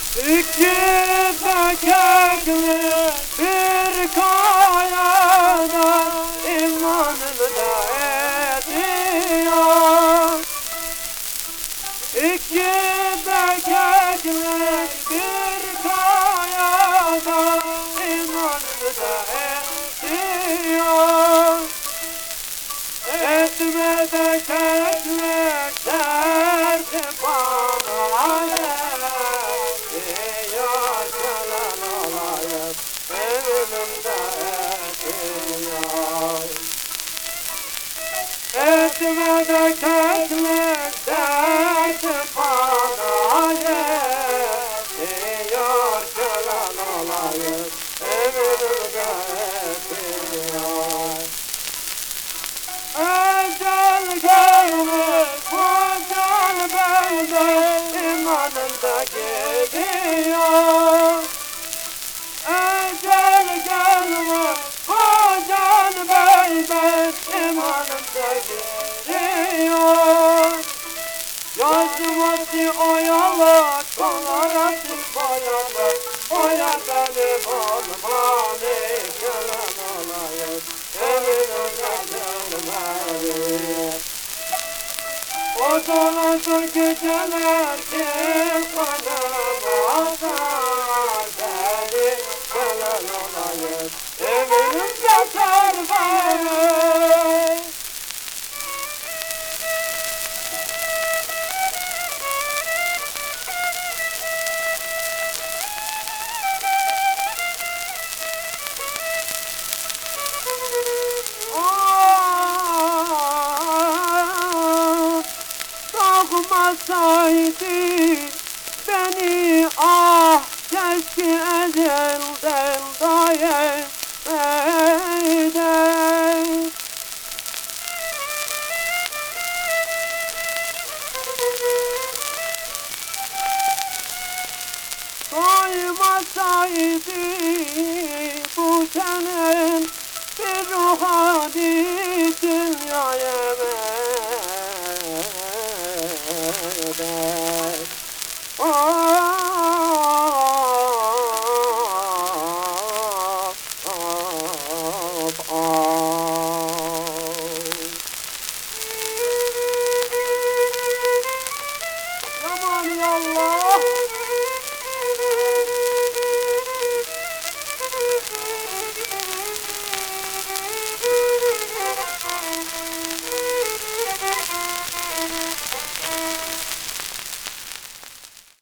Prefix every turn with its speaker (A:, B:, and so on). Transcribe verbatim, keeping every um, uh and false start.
A: İki böcekli bir kayada imanını da ediyor. İki böcekli bir kayada imanını da ediyor. Etme de ketmek derdi bana diyor gelen olayım evimde ediyor. Etme de ketmek derdi bana diyor gelen olayım evimde ediyor. Ecel gelmiş bu can bende imanımda gidiyor. Ecel gelmiş bu can bende imanımda gidiyor. Yazması oyalı, kollarası boyalı, oya benim olmanı gelen olayım. O dolaşır geceler ki kanıma beni gelen olayım evinimde sarmayın. Olmasaydı beni ah keşke ezelden dayanaydı. Doymasaydı bu senin